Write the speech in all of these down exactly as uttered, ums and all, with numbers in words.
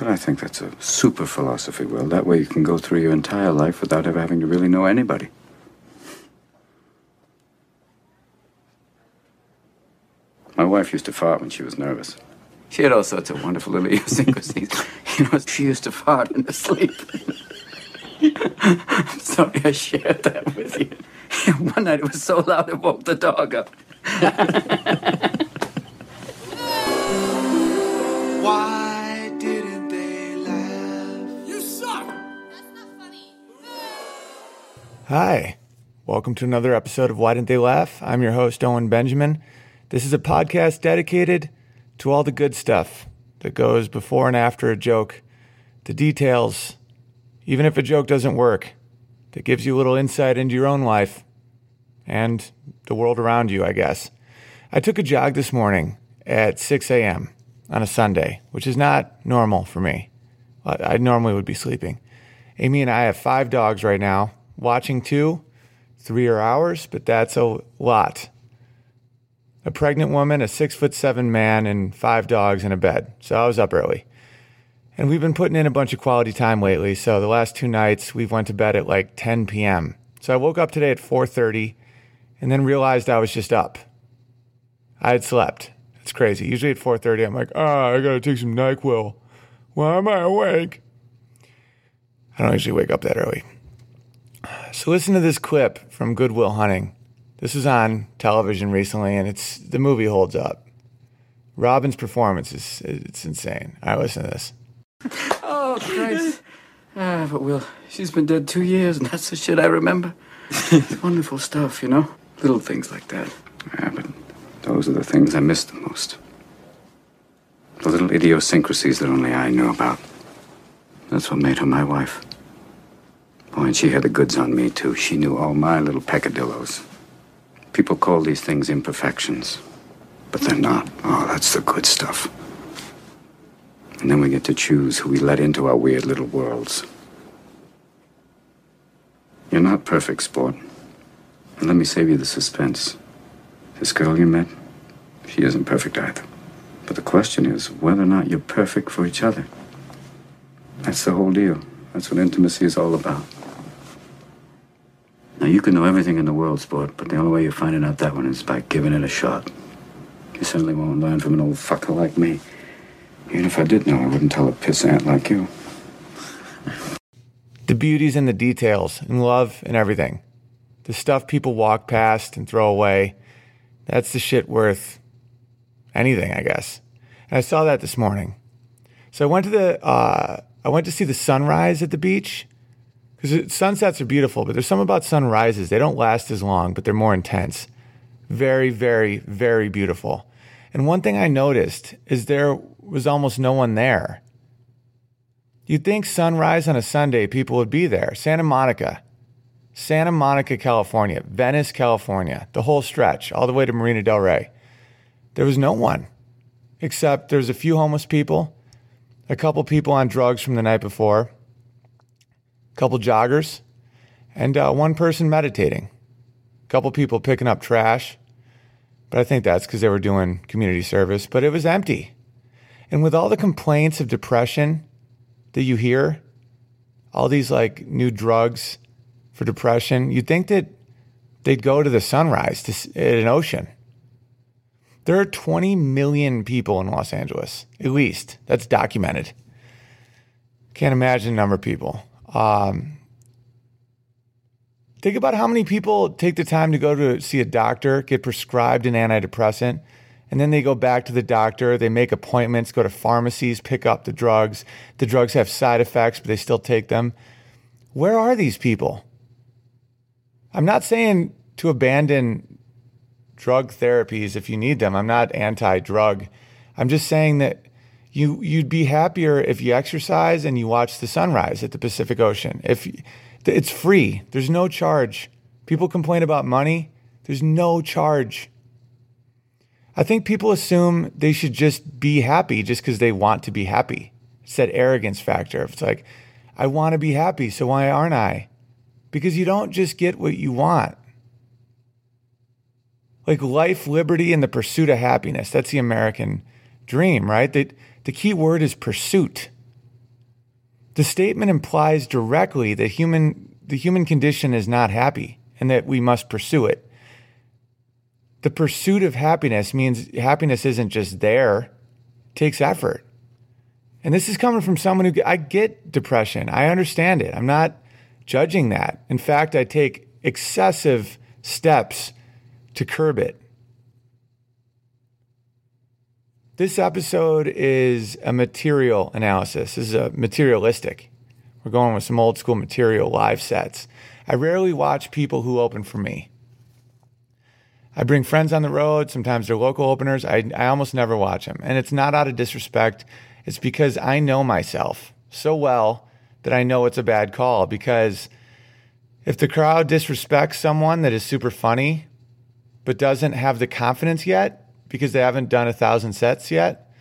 I think that's a super philosophy, Will. That way you can go through your entire life without ever having to really know anybody. My wife used to fart when she was nervous. She had all sorts of wonderful little idiosyncrasies. You know, she used to fart in her sleep. I'm sorry I shared that with you. One night it was so loud it woke the dog up. Why didn't they laugh? You suck! That's not funny. Hi, welcome to another episode of Why Didn't They Laugh? I'm your host, Owen Benjamin. This is a podcast dedicated to all the good stuff that goes before and after a joke, the details, even if a joke doesn't work, that gives you a little insight into your own life and the world around you, I guess. I took a jog this morning at six a.m. on a Sunday, which is not normal for me. I normally would be sleeping. Amy and I have five dogs right now. Watching two, three are ours, but that's a lot. A pregnant woman, a six foot seven man, and five dogs in a bed. So I was up early. And we've been putting in a bunch of quality time lately. So the last two nights, we've went to bed at like ten p.m. So I woke up today at four thirty and then realized I was just up. I had slept. It's crazy. Usually at four thirty, I'm like, ah, oh, I got to take some NyQuil. Why am I awake? I don't usually wake up that early. So listen to this clip from Good Will Hunting. This was on television recently, and it's the movie holds up. Robin's performance is it's insane. All right, listen to this. Oh, Christ. Ah, but Will, she's been dead two years, and that's the shit I remember. It's wonderful stuff, you know? Little things like that. Yeah, but those are the things I miss the most. The little idiosyncrasies that only I knew about. That's what made her my wife. Boy, and she had the goods on me, too. She knew all my little peccadillos. People call these things imperfections, but they're not. Oh, that's the good stuff. And then we get to choose who we let into our weird little worlds. You're not perfect, sport. And let me save you the suspense. This girl you met, she isn't perfect either. But the question is whether or not you're perfect for each other. That's the whole deal. That's what intimacy is all about. Now, you can know everything in the world, sport, but the only way you're finding out that one is by giving it a shot. You certainly won't learn from an old fucker like me. Even if I did know, I wouldn't tell a pissant like you. The beauty's in the details, in love and everything. The stuff people walk past and throw away, that's the shit worth anything, I guess. And I saw that this morning. So I went to the uh, I went to see the sunrise at the beach. Because sunsets are beautiful, but there's something about sunrises. They don't last as long, but they're more intense. Very, very, very beautiful. And one thing I noticed is there was almost no one there. You'd think sunrise on a Sunday, people would be there. Santa Monica, Santa Monica, California, Venice, California, the whole stretch, all the way to Marina del Rey. There was no one, except there's a few homeless people, a couple people on drugs from the night before, couple joggers, and uh, one person meditating. A couple people picking up trash, but I think that's because they were doing community service, but it was empty. And with all the complaints of depression that you hear, all these like new drugs for depression, you'd think that they'd go to the sunrise to, at an ocean. There are twenty million people in Los Angeles, at least. That's documented. Can't imagine the number of people. Um, think about how many people take the time to go to see a doctor, get prescribed an antidepressant, and then they go back to the doctor, they make appointments, go to pharmacies, pick up the drugs. The drugs have side effects, but they still take them. Where are these people? I'm not saying to abandon drug therapies if you need them. I'm not anti-drug. I'm just saying that You, you'd be happier if you exercise and you watch the sunrise at the Pacific Ocean. If it's free, there's no charge. People complain about money. There's no charge. I think people assume they should just be happy just because they want to be happy. It's that arrogance factor. It's like, I want to be happy, so why aren't I? Because you don't just get what you want. Like life, liberty, and the pursuit of happiness. That's the American dream, right? That the key word is pursuit. The statement implies directly that human the human condition is not happy and that we must pursue it. The pursuit of happiness means happiness isn't just there, it takes effort. And this is coming from someone who, I get depression. I understand it. I'm not judging that. In fact, I take excessive steps to curb it. This episode is a material analysis. This is a materialistic. We're going with some old school material live sets. I rarely watch people who open for me. I bring friends on the road. Sometimes they're local openers. I, I almost never watch them. And it's not out of disrespect. It's because I know myself so well that I know it's a bad call. Because if the crowd disrespects someone that is super funny, but doesn't have the confidence yet because they haven't done a thousand sets yet,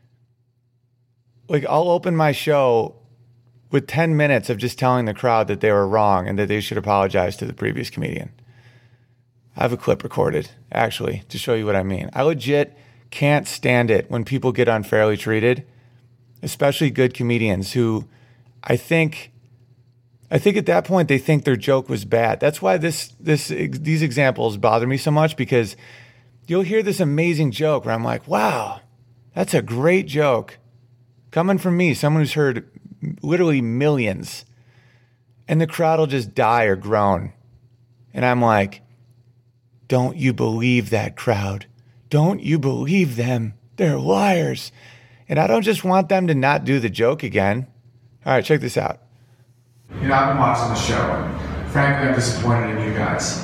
like I'll open my show with ten minutes of just telling the crowd that they were wrong and that they should apologize to the previous comedian. I have a clip recorded, actually, to show you what I mean. I legit can't stand it when people get unfairly treated, especially good comedians who I think, I think at that point they think their joke was bad. That's why this, this, these examples bother me so much, because you'll hear this amazing joke where I'm like, wow, that's a great joke. Coming from me, someone who's heard literally millions, and the crowd will just die or groan. And I'm like, don't you believe that crowd? Don't you believe them? They're liars. And I don't just want them to not do the joke again. All right, check this out. You know, I've been watching the show, and frankly, I'm disappointed in you guys.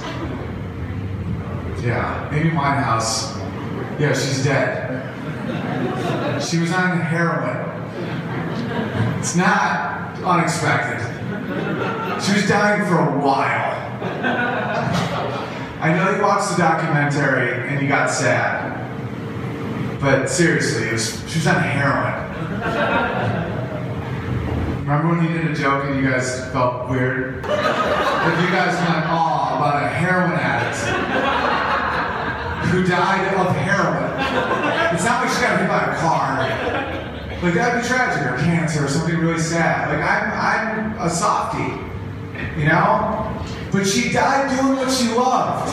Yeah, Amy Winehouse, yeah, she's dead. She was on heroin. It's not unexpected. She was dying for a while. I know you watched the documentary and you got sad, but seriously, it was, she was on heroin. Remember when you did a joke and you guys felt weird? Like you guys went, aw, about a heroin addict who died of heroin. It's not like she got hit by a car. Like that'd be tragic, or cancer, or something really sad. Like I'm, I'm a softie, you know? But she died doing what she loved.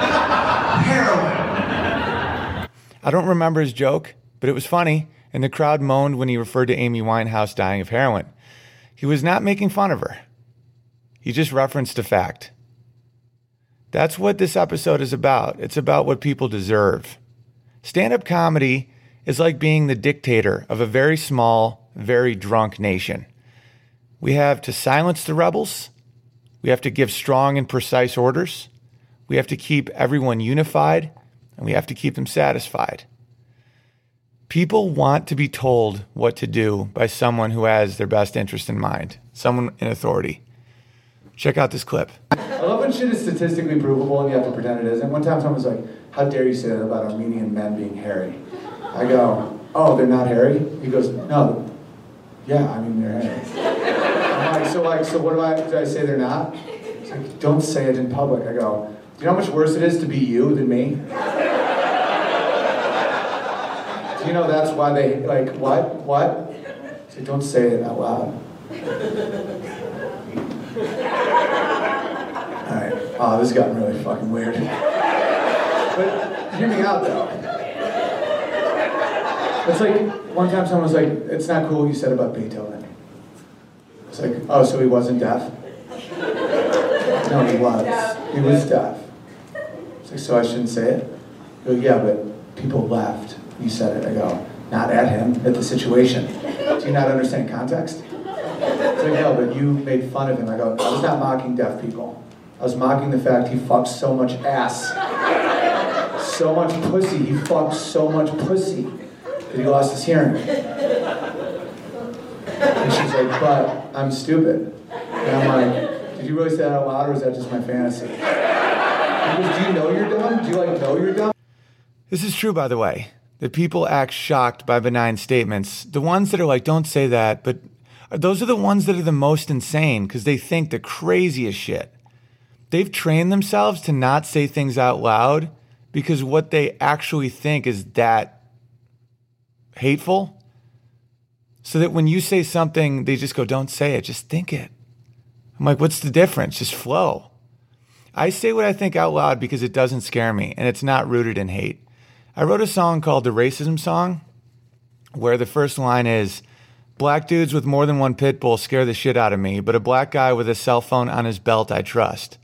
Heroin. I don't remember his joke, but it was funny, and the crowd moaned when he referred to Amy Winehouse dying of heroin. He was not making fun of her. He just referenced a fact. That's what this episode is about. It's about what people deserve. Stand-up comedy is like being the dictator of a very small, very drunk nation. We have to silence the rebels. We have to give strong and precise orders. We have to keep everyone unified, and we have to keep them satisfied. People want to be told what to do by someone who has their best interest in mind, someone in authority. Check out this clip. I love when shit is statistically provable and you have to pretend it isn't. One time someone was like, how dare you say that about Armenian men being hairy? I go, oh, they're not hairy? He goes, no. Yeah, I mean, they're hairy. I'm like, so like, so what do I, do I say they're not? He's like, don't say it in public. I go, do you know how much worse it is to be you than me? Do you know that's why they, like, what, what? He's like, don't say it out loud. Alright, oh, this has gotten really fucking weird. But hear me out though. It's like, one time someone was like, it's not cool what you said about Beethoven. It's like, oh, so he wasn't deaf? No, he was. He was deaf. It's like, so I shouldn't say it? I go, yeah, but people laughed. You said it. I go, not at him, at the situation. Do you not understand context? It's like, no, but you made fun of him. I go, I was not mocking deaf people. I was mocking the fact he fucked so much ass. So much pussy. He fucked so much pussy that he lost his hearing. And she's like, but I'm stupid. And I'm like, did you really say that out loud, or is that just my fantasy? Because, do you know you're dumb? Do you like know you're dumb? This is true, by the way, that people act shocked by benign statements. The ones that are like, don't say that, but those are the ones that are the most insane because they think the craziest shit. They've trained themselves to not say things out loud because what they actually think is that hateful. So that when you say something, they just go, don't say it, just think it. I'm like, what's the difference? Just flow. I say what I think out loud because it doesn't scare me and it's not rooted in hate. I wrote a song called The Racism Song where the first line is, black dudes with more than one pit bull scare the shit out of me, but a black guy with a cell phone on his belt I trust.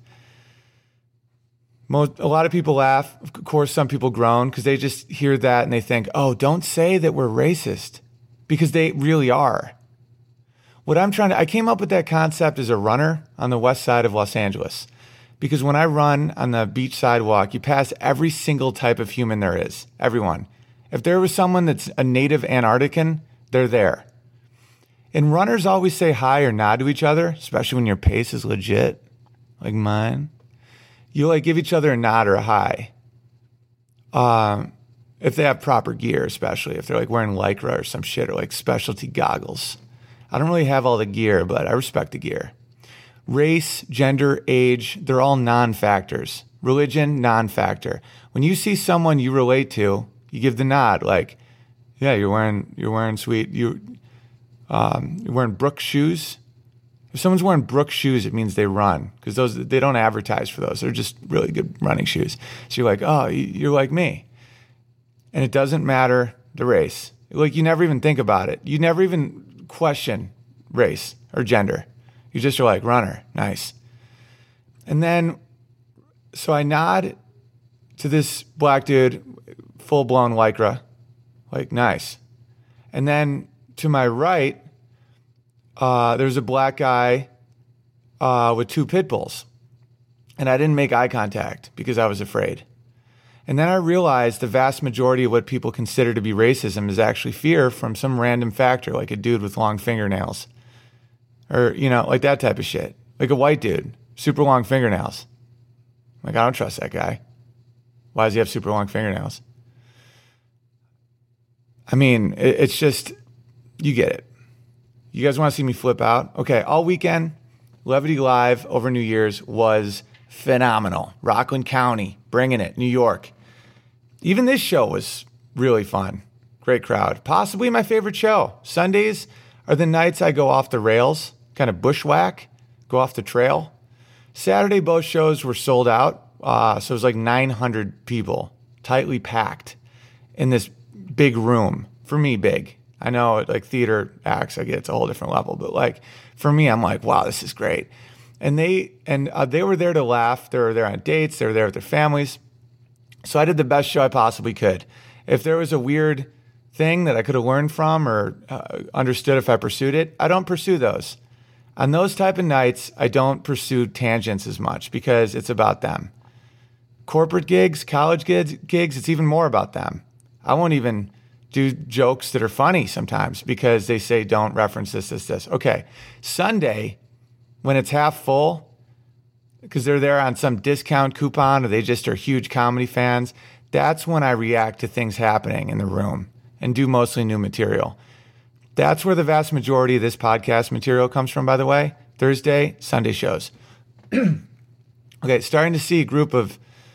Most, a lot of people laugh. Of course, some people groan because they just hear that and they think, oh, don't say that we're racist. Because they really are. What I'm trying to, I came up with that concept as a runner on the west side of Los Angeles. Because when I run on the beach sidewalk, you pass every single type of human there is. Everyone. If there was someone that's a native Antarctican, they're there. And runners always say hi or nod to each other, especially when your pace is legit, like mine. You like give each other a nod or a hi. Um, if they have proper gear, especially if they're like wearing Lycra or some shit or like specialty goggles. I don't really have all the gear, but I respect the gear. Race, gender, age, they're all non-factors. Religion, non-factor. When you see someone you relate to, you give the nod, like, yeah, you're wearing you're wearing sweet you um, you're wearing Brooks shoes. If someone's wearing Brooks shoes, it means they run because those they don't advertise for those. They're just really good running shoes. So you're like, oh, you're like me. And it doesn't matter the race. Like you never even think about it. You never even question race or gender. You just are like, runner, nice. And then, so I nod to this black dude, full-blown Lycra, like, nice. And then to my right, uh, there's a black guy uh, with two pit bulls. And I didn't make eye contact because I was afraid. And then I realized the vast majority of what people consider to be racism is actually fear from some random factor, like a dude with long fingernails. Or, you know, like that type of shit. Like a white dude, super long fingernails. Like, I don't trust that guy. Why does he have super long fingernails? I mean, it, it's just, you get it. You guys want to see me flip out? Okay, all weekend, Levity Live over New Year's was phenomenal. Rockland County, bringing it. New York. Even this show was really fun. Great crowd. Possibly my favorite show. Sundays are the nights I go off the rails, kind of bushwhack, go off the trail. Saturday, both shows were sold out. Uh, so it was like nine hundred people, tightly packed in this big room. For me, big. I know, like theater acts, I get it's a whole different level. But like for me, I'm like, wow, this is great. And they and uh, they were there to laugh. They were there on dates. They were there with their families. So I did the best show I possibly could. If there was a weird thing that I could have learned from or uh, understood if I pursued it, I don't pursue those. On those type of nights, I don't pursue tangents as much because it's about them. Corporate gigs, college gigs, gigs, it's even more about them. I won't even do jokes that are funny sometimes because they say don't reference this, this, this. Okay, Sunday, when it's half full, because they're there on some discount coupon or they just are huge comedy fans, that's when I react to things happening in the room and do mostly new material. That's where the vast majority of this podcast material comes from, by the way. Thursday, Sunday shows. Okay, starting to see a group of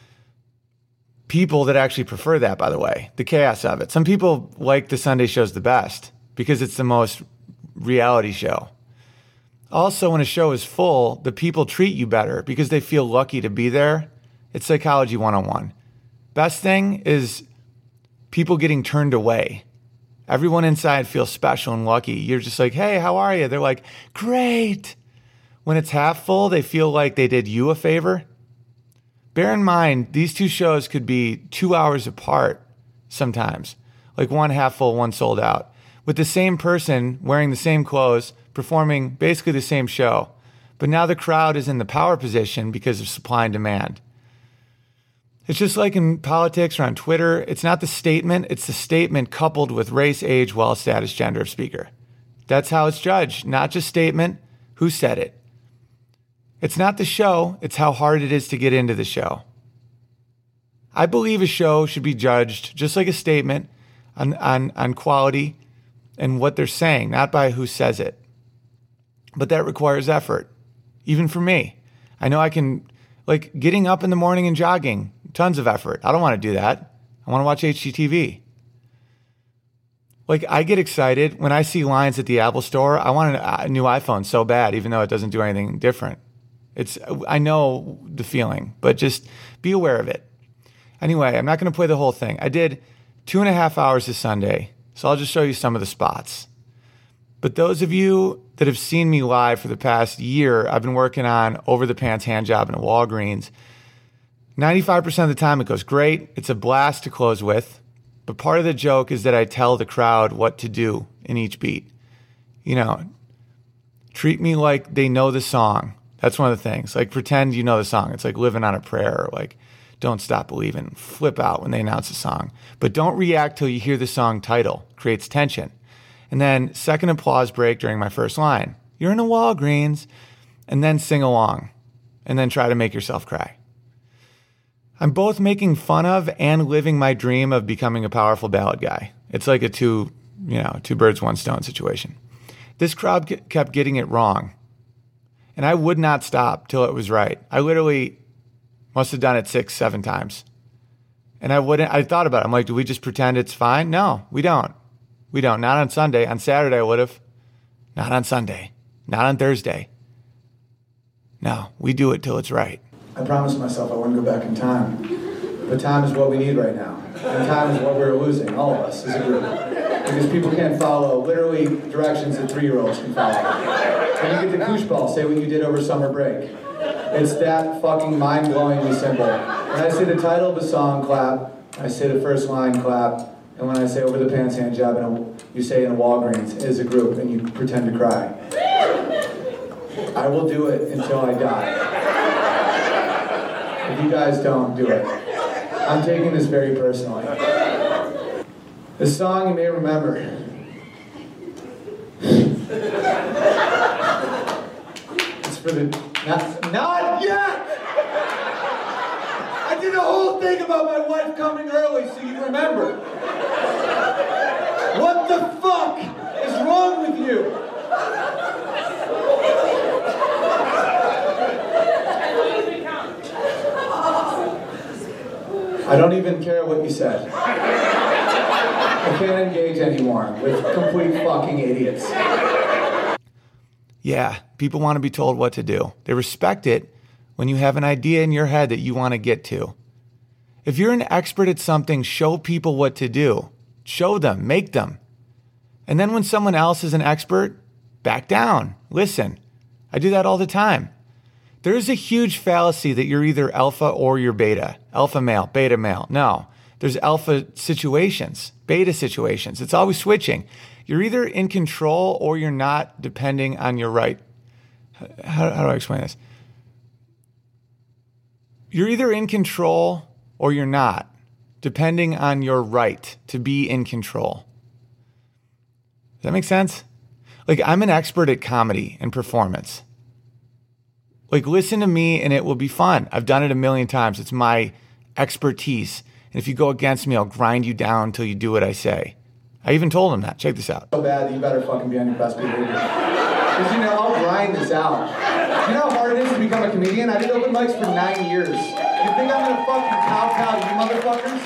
people that actually prefer that, by the way, the chaos of it. Some people like the Sunday shows the best because it's the most reality show. Also, when a show is full, the people treat you better because they feel lucky to be there. It's psychology one oh one. Best thing is people getting turned away. Everyone inside feels special and lucky. You're just like, hey, how are you? They're like, great. When it's half full, they feel like they did you a favor. Bear in mind, these two shows could be two hours apart sometimes. Like one half full, one sold out. With the same person wearing the same clothes, performing basically the same show. But now the crowd is in the power position because of supply and demand. It's just like in politics or on Twitter. It's not the statement. It's the statement coupled with race, age, wealth, status, gender of speaker. That's how it's judged. Not just statement. Who said it? It's not the show. It's how hard it is to get into the show. I believe a show should be judged just like a statement on, on, on quality and what they're saying, not by who says it. But that requires effort, even for me. I know I can, like getting up in the morning and jogging, tons of effort. I don't want to do that. I want to watch H G T V. Like, I get excited when I see lines at the Apple Store. I want a new iPhone so bad, even though it doesn't do anything different. It's, I know the feeling, but just be aware of it. Anyway, I'm not going to play the whole thing. I did two and a half hours this Sunday, so I'll just show you some of the spots. But those of you that have seen me live for the past year, I've been working on Over the Pants hand job in a Walgreens. ninety-five percent of the time it goes great. It's a blast to close with. But part of the joke is that I tell the crowd what to do in each beat. You know, treat me like they know the song. That's one of the things. Like, pretend you know the song. It's like living on a prayer, or like Don't Stop Believing. Flip out when they announce the song. But don't react till you hear the song title. Creates tension. And then second applause break during my first line. You're in a Walgreens. And then sing along. And then try to make yourself cry. I'm both making fun of and living my dream of becoming a powerful ballad guy. It's like a two, you know, two birds, one stone situation. This crowd g- kept getting it wrong. And I would not stop till it was right. I literally must have done it six, seven times. And I wouldn't, I thought about it. I'm like, do we just pretend it's fine? No, we don't. We don't. Not on Sunday. On Saturday I would have. Not on Sunday. Not on Thursday. No, we do it till it's right. I promised myself I wouldn't go back in time. But time is what we need right now. And time is what we're losing, all of us as a group. Because people can't follow literally directions that three-year-olds can follow. When you get the koosh ball, say what you did over summer break. It's that fucking mind-blowingly simple. When I say the title of a song, clap. I say the first line, clap. And when I say Over the Pants hand job, and you say in a Walgreens as a group, and you pretend to cry. I will do it until I die. If you guys don't do it, I'm taking this very personally. This song you may remember. It's for the... Not, not yet! I did a whole thing about my wife coming early so you remember. What the fuck is wrong with you? I don't even care what you said. I can't engage anymore with complete fucking idiots. Yeah, people want to be told what to do. They respect it when you have an idea in your head that you want to get to. If you're an expert at something, show people what to do. Show them, make them. And then when someone else is an expert, back down, listen. I do that all the time. There's a huge fallacy that you're either alpha or you're beta. Alpha male, beta male. No, there's alpha situations, beta situations. It's always switching. You're either in control or you're not, depending on your right. How, how do I explain this? You're either in control or you're not, depending on your right to be in control. Does that make sense? Like, I'm an expert at comedy and performance. Like, listen to me and it will be fun. I've done it a million times. It's my expertise. And if you go against me, I'll grind you down until you do what I say. I even told him that. Check this out. So bad that you better fucking be on your best behavior. Because, you know, I'll grind this out. You know how hard it is to become a comedian? I did open mics for nine years. You think I'm gonna fucking kowtow you motherfuckers?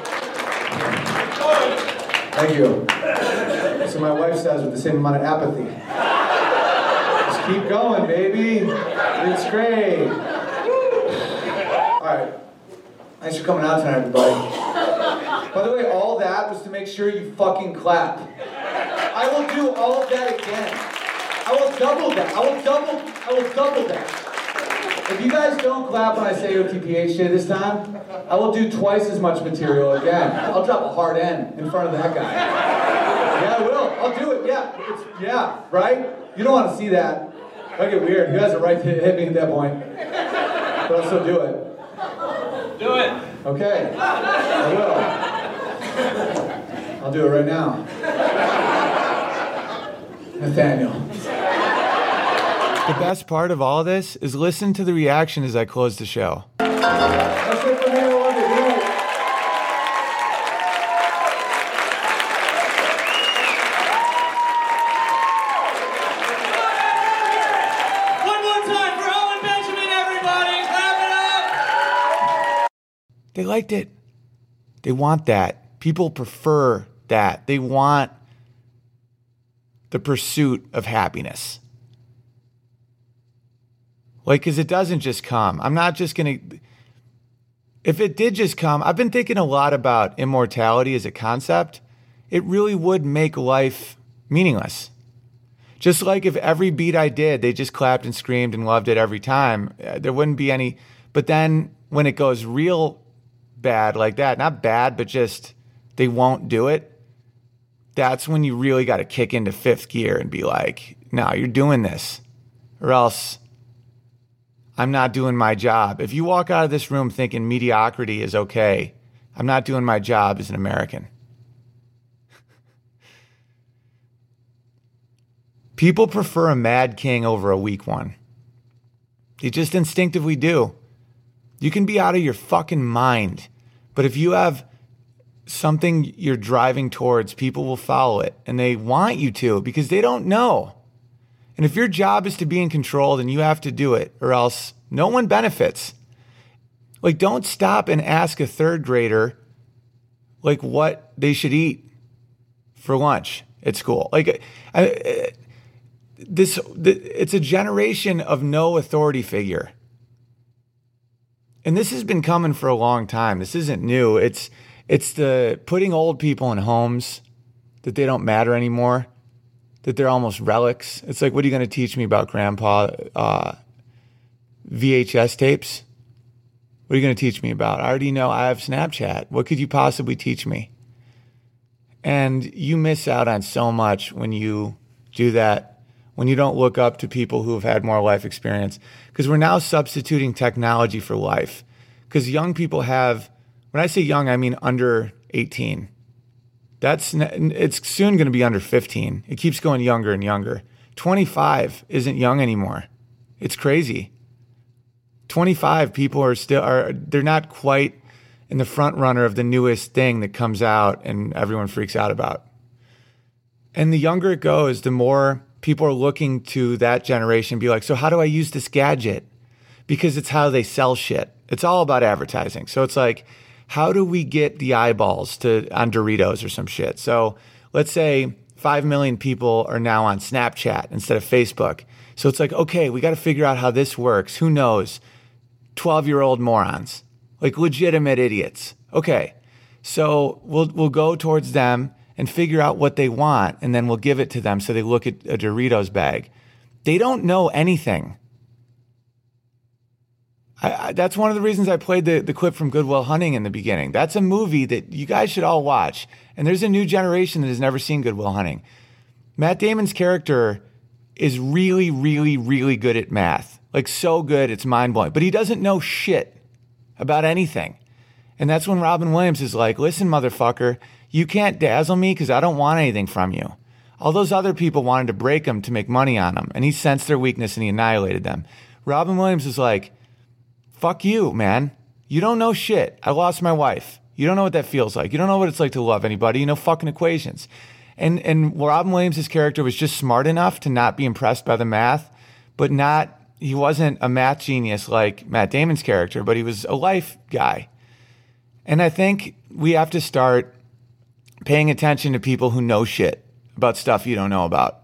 Thank you. So my wife says with the same amount of apathy. Just keep going, baby. It's great. All right. Thanks for coming out tonight, everybody. By the way, all that was to make sure you fucking clap. I will do all of that again. I will double that. I will double, I will double that. If you guys don't clap when I say O T P H J this time, I will do twice as much material again. I'll drop a hard N in front of that guy. Yeah, I will. I'll do it. Yeah. It's, yeah, right? You don't want to see that. That'll get weird. You guys are right to hit me at that point. But I'll still do it. Do it. Okay. I will. I'll do it right now. Nathaniel. The best part of all of this is listen to the reaction as I close the show. That's it for me. I love it. Good night. One more time for Owen Benjamin, everybody. Clap it up. They liked it. They want that. People prefer that. They want the pursuit of happiness. Like, because it doesn't just come. I'm not just going to... If it did just come, I've been thinking a lot about immortality as a concept. It really would make life meaningless. Just like if every beat I did, they just clapped and screamed and loved it every time, there wouldn't be any... But then when it goes real bad like that, not bad, but just they won't do it, that's when you really got to kick into fifth gear and be like, no, you're doing this, or else I'm not doing my job. If you walk out of this room thinking mediocrity is okay, I'm not doing my job as an American. People prefer a mad king over a weak one. They just instinctively do. You can be out of your fucking mind, but if you have something you're driving towards, people will follow it, and they want you to because they don't know. And if your job is to be in control, then you have to do it, or else no one benefits. Like, don't stop and ask a third grader, like, what they should eat for lunch at school. Like, I, this, it's a generation of no authority figure. And this has been coming for a long time. This isn't new. It's, it's the putting old people in homes that they don't matter anymore, that they're almost relics. It's like, what are you going to teach me about grandpa uh, V H S tapes? What are you going to teach me about? I already know I have Snapchat. What could you possibly teach me? And you miss out on so much when you do that, when you don't look up to people who have had more life experience. Because we're now substituting technology for life. Because young people have, when I say young, I mean under eighteen. That's, it's soon going to be under fifteen. It keeps going younger and younger. twenty-five isn't young anymore. It's crazy. twenty-five people are still, are they're not quite in the front runner of the newest thing that comes out and everyone freaks out about. And the younger it goes, the more people are looking to that generation, be like, so how do I use this gadget? Because it's how they sell shit. It's all about advertising. So it's like, how do we get the eyeballs to on Doritos or some shit? So let's say five million people are now on Snapchat instead of Facebook. So it's like, okay, we got to figure out how this works. Who knows? twelve-year-old morons, like legitimate idiots. Okay, so we'll we'll go towards them and figure out what they want, and then we'll give it to them so they look at a Doritos bag. They don't know anything. I, I, that's one of the reasons I played the, the clip from Good Will Hunting in the beginning. That's a movie that you guys should all watch. And there's a new generation that has never seen Good Will Hunting. Matt Damon's character is really, really, really good at math. Like, so good, it's mind-blowing. But he doesn't know shit about anything. And that's when Robin Williams is like, listen, motherfucker, you can't dazzle me because I don't want anything from you. All those other people wanted to break him to make money on him, and he sensed their weakness and he annihilated them. Robin Williams is like, fuck you, man. You don't know shit. I lost my wife. You don't know what that feels like. You don't know what it's like to love anybody. You know fucking equations. And and Robin Williams' character was just smart enough to not be impressed by the math, but not, he wasn't a math genius like Matt Damon's character, but he was a life guy. And I think we have to start paying attention to people who know shit about stuff you don't know about.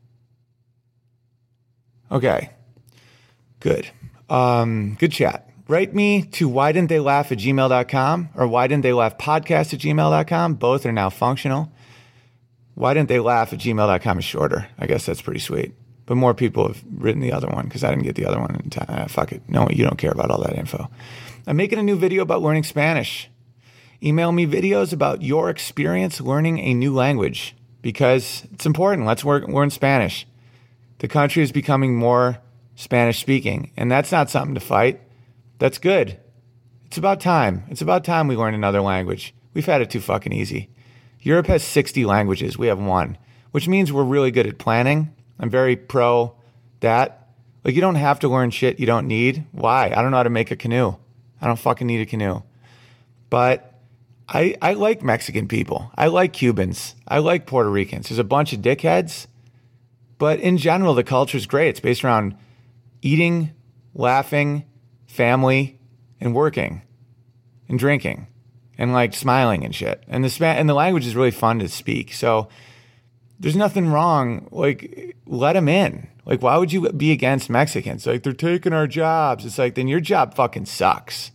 Okay. Good. Um, good chat. Write me to why didn't they laugh at gmail dot com or why didn't they laugh podcast at gmail dot com. Both are now functional. Why didn't they laugh at gmail dot com is shorter. I guess that's pretty sweet. But more people have written the other one because I didn't get the other one in time. Ah, fuck it. No, you don't care about all that info. I'm making a new video about learning Spanish. Email me videos about your experience learning a new language because it's important. Let's work, learn Spanish. The country is becoming more Spanish speaking, and that's not something to fight. That's good. It's about time. It's about time we learn another language. We've had it too fucking easy. Europe has sixty languages. We have one, which means we're really good at planning. I'm very pro that. Like, you don't have to learn shit you don't need. Why? I don't know how to make a canoe. I don't fucking need a canoe. But I, I like Mexican people. I like Cubans. I like Puerto Ricans. There's a bunch of dickheads. But in general, the culture is great. It's based around eating, laughing, family, and working, and drinking, and like smiling and shit. And the Span- and the language is really fun to speak. So there's nothing wrong. Like, let them in. Like, why would you be against Mexicans? Like, they're taking our jobs. It's like, then your job fucking sucks.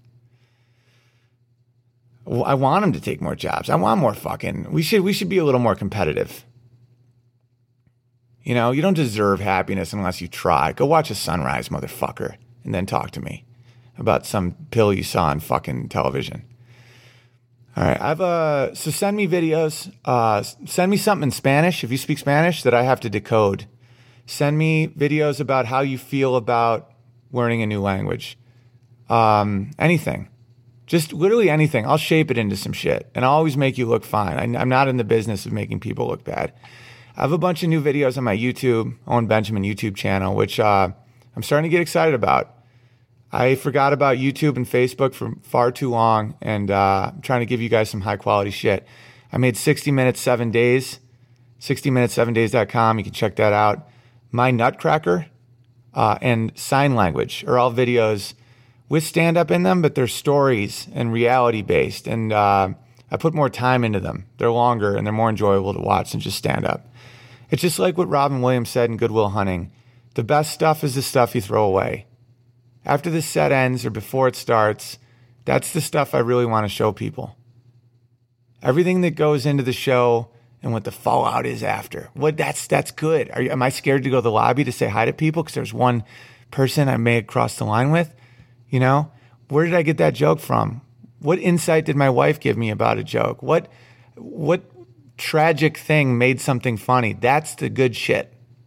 I want them to take more jobs. I want more fucking, we should, we should be a little more competitive. You know, you don't deserve happiness unless you try. Go watch a sunrise, motherfucker, and then talk to me about some pill you saw on fucking television. All right, I've uh, so send me videos. Uh, send me something in Spanish if you speak Spanish that I have to decode. Send me videos about how you feel about learning a new language. Um, anything, just literally anything. I'll shape it into some shit, and I'll always make you look fine. I, I'm not in the business of making people look bad. I have a bunch of new videos on my YouTube, Owen Benjamin YouTube channel, which uh, I'm starting to get excited about. I forgot about YouTube and Facebook for far too long, and uh, I'm trying to give you guys some high quality shit. I made sixty minutes, seven days, sixty minutes seven days dot com. You can check that out. My Nutcracker uh, and Sign Language are all videos with stand-up in them, but they're stories and reality-based, and uh, I put more time into them. They're longer, and they're more enjoyable to watch than just stand-up. It's just like what Robin Williams said in Good Will Hunting. The best stuff is the stuff you throw away. After the set ends or before it starts, that's the stuff I really want to show people. Everything that goes into the show and what the fallout is after. What that's that's good. Are you, am I scared to go to the lobby to say hi to people because there's one person I may have crossed the line with? You know, where did I get that joke from? What insight did my wife give me about a joke? What what tragic thing made something funny? That's the good shit.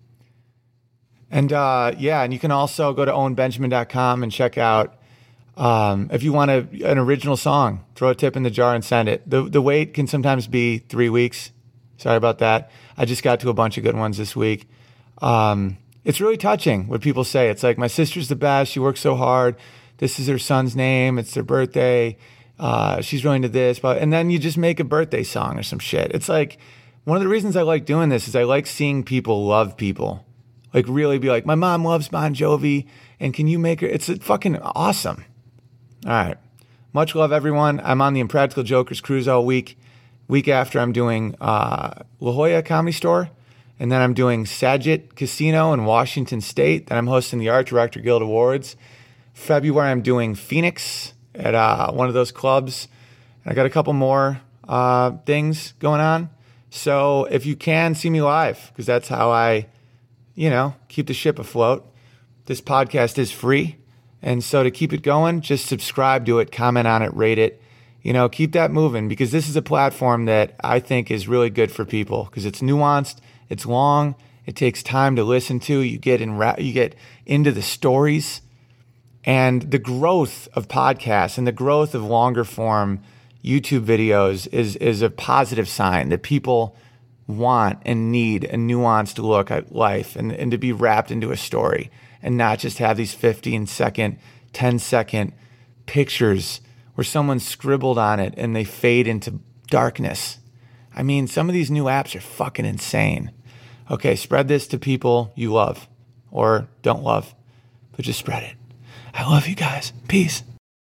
And uh, yeah, and you can also go to owen benjamin dot com and check out um, if you want a, an original song, throw a tip in the jar and send it. The the wait can sometimes be three weeks. Sorry about that. I just got to a bunch of good ones this week. Um, it's really touching what people say. It's like, my sister's the best. She works so hard. This is her son's name. It's their birthday. Uh, she's really into this. But, and then you just make a birthday song or some shit. It's like, one of the reasons I like doing this is I like seeing people love people. Like, really be like, my mom loves Bon Jovi, and can you make her? It's fucking awesome. All right. Much love, everyone. I'm on the Impractical Jokers cruise all week. Week after, I'm doing uh, La Jolla Comedy Store, and then I'm doing Sagitt Casino in Washington State. Then I'm hosting the Art Director Guild Awards. February, I'm doing Phoenix at uh, one of those clubs. I got a couple more uh, things going on. So if you can, see me live, because that's how I... you know, keep the ship afloat. This podcast is free. And so to keep it going, just subscribe to it, comment on it, rate it. You know, keep that moving, because this is a platform that I think is really good for people, because it's nuanced, it's long, it takes time to listen to. You get in, you get into the stories, and the growth of podcasts and the growth of longer form YouTube videos is is a positive sign that people want and need a nuanced look at life, and, and to be wrapped into a story, and not just have these fifteen second, ten second pictures where someone scribbled on it and they fade into darkness. I mean, some of these new apps are fucking insane. Okay, spread this to people you love or don't love, but just spread it. I love you guys. Peace.